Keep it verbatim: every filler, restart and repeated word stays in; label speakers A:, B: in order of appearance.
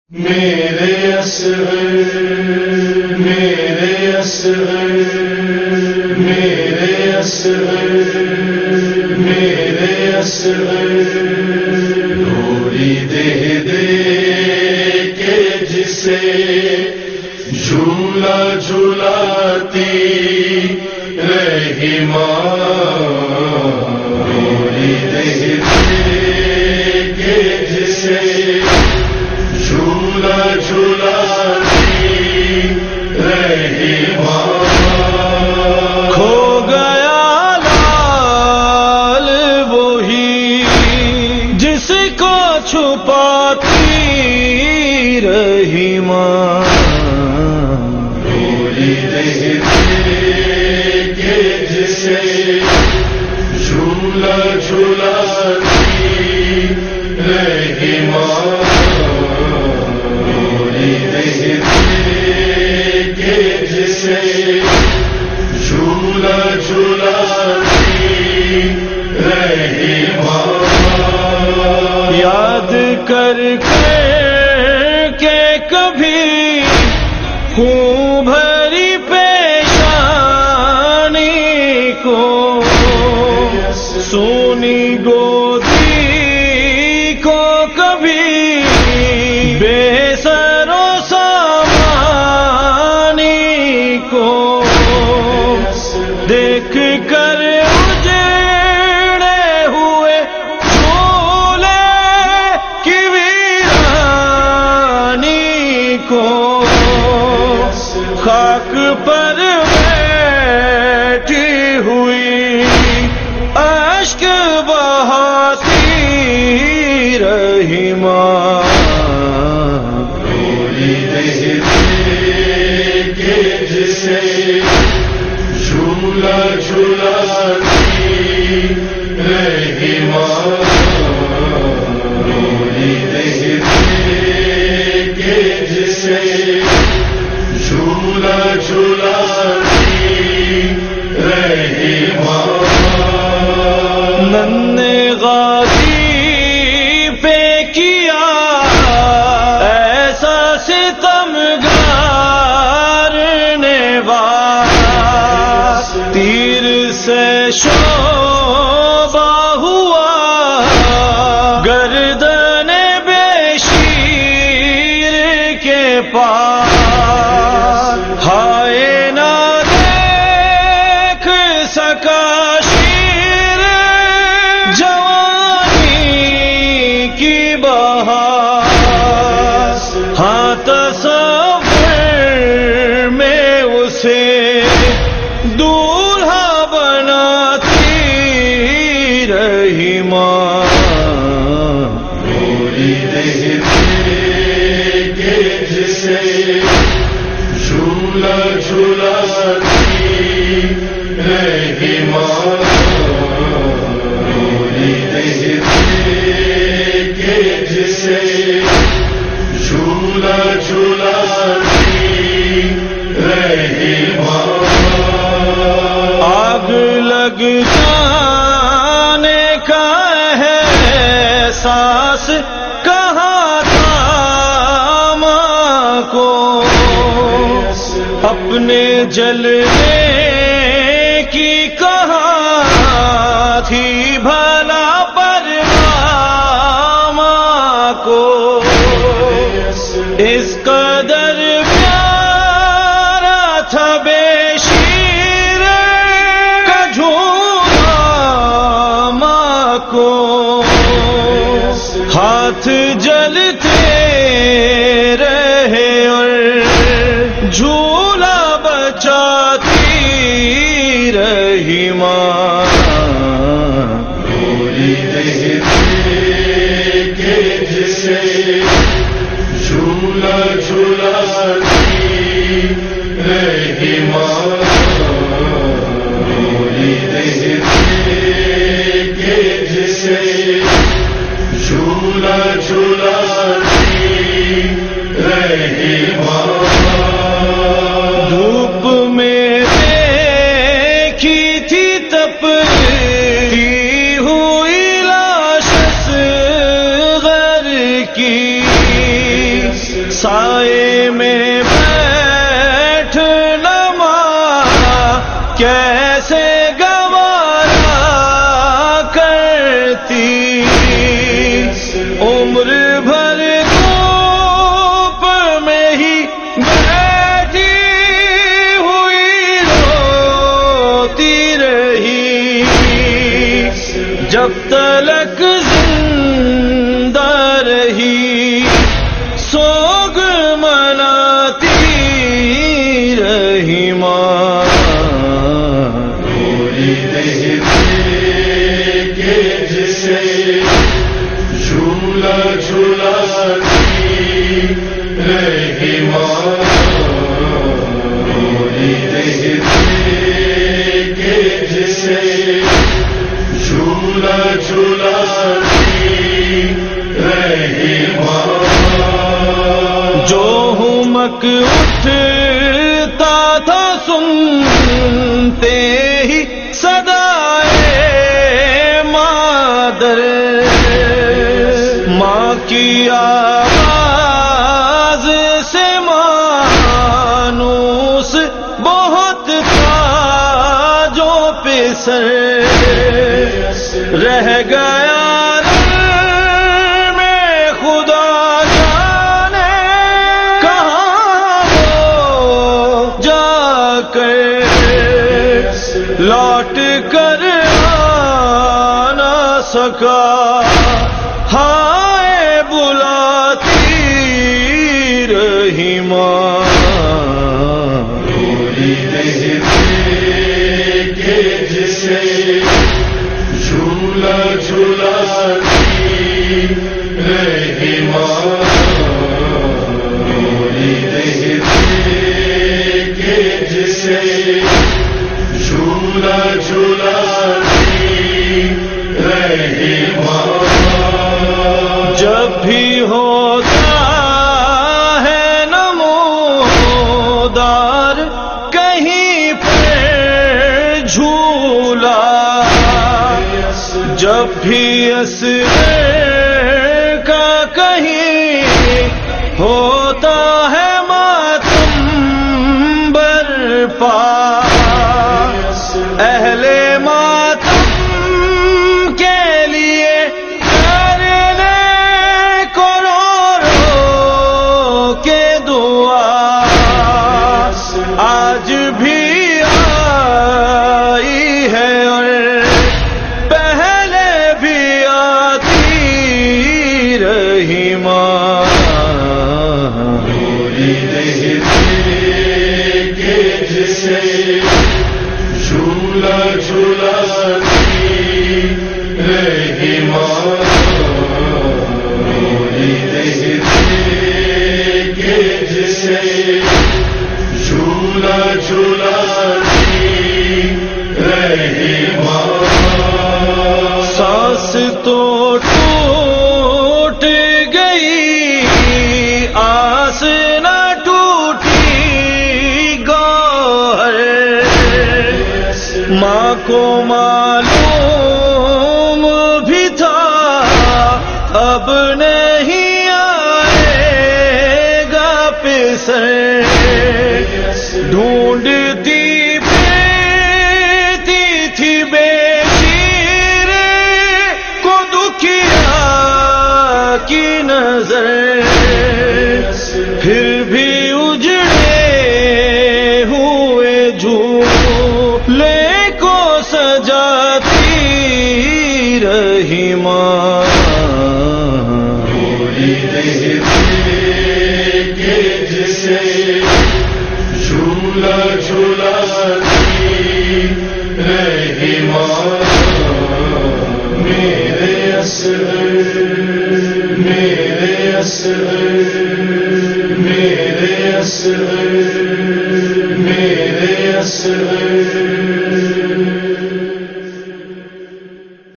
A: میرے اصغر میرے اصغر میرے اصغر میرے اصغر ڈوری دے دے کے جسے جھولا جھولاتی رہی ماں ڈوری دے دے کے جسے جھولا جھولاتی رہی ماں
B: کھو گیا لال وہی جس کو چھپاتی رہی ماں
A: ڈوری دے دے کے جسے جھولا جھولاتی رہی ماں جھولا جھولاتی رہی ماں
B: یاد کر کے کہ کبھی خون بھری پیشانی کو سونی گودی کو کبھی بے سر و سامانی کو دیکھ کر اجڑے ہوئے جھولے کی ویرانی کو خاک پر بیٹھی ہوئی اشک بہاتی رہی ماں
A: ڈوری دے دے کے جسے جھولا جھولاتی رہی ماں ڈوری دے دے کے جسے جھولا جھولاتی رہی ماں
B: ننھے غازی پہ کیا ایسا ستم گار نے وار تیر سے شعبہ ہوا گردن بے شیر کے پاس ہائے نہ دیکھ سکا شیر جوانی کی بہار ہاں تصور میں اسے دولہا بناتی رہی ماں
A: ڈوری دے دے کے جسے جھولا جھولاتی رہی ماں ڈوری دے دے کے جسے جھولا جھولاتی رہی ماں
B: آگ لگ جانے کا احساس کہاں تھا ماں کو اپنے جلنے کی کہاں تھی بھلا پرواہ ماں کو اس قدر پیارا تھا بے شیر کا جھولا ماں کو ہاتھ جلتے رہے اور جھولا بچاتی رہی ماں
A: ڈوری دے دے کے جسے جھولا جھولاتی رہی ماں ڈوری دے دے کے جسے جھولا جھولاتی رہی ماں
B: دھوپ میں دیکھی تھی تپتی ہوئی لاش اصغر کی کیسے گوارا کرتی عمر بھر دھوپ میں ہی بیٹھی ہوئی روتی رہی جب تلک زندہ رہی سوگ مناتی رہی ماں
A: پوری دیکھتے کہ جسے جھولا جھولاتی رہی ماں پوری دیکھتے کہ جسے جھولا جھولاتی رہی ماں
B: جو ہمک اٹھتا تھا سنتے ہی صدائے مادر ماں کی آواز سے مانوس بہت تھا جو پسر رہ گیا میں خدا جانے کہاں وہ جا کر لوٹ کر آ نہ سکا ہائے بلاتی رہی ماں
A: پوری دیکھتے کہ جسے جھولا جھولاتی رہی ماں پوری دیکھتے کہ جسے جھولا جھولاتی رہی ماں
B: جب بھی ہوتا ہے نمودار کہیں پر جھولا جب بھی اسرار کا کہیں ہوتا ہے ماتم برپا اہل ماتم کے لیے کرنے کو رو رو کے دعا آج بھی آئی ہے اور پہلے بھی آتی رہی ماں
A: پوری دیکھتے کہ جسے جھولا جھولاتی رہی ماں پوری دیکھتے کہ جسے جھولا جھولاتی رہی ماں
B: سانس تو ٹوٹ گئی آس نہ ٹوٹی گوہر ماں کو معلوم بھی تھا اب نہیں آئے گا پسر ڈھونڈتی پھرتی تھی بے شیر کو دکھیا کی نظر پھر بھی اجڑے ہوئے جھولے کو سجاتی رہی ماں
A: پوری دیکھتے کہ جسے جھولا جھولاتی رہی ماں میرے اصغر میرے اصغر میرے اصغر میرے اصغر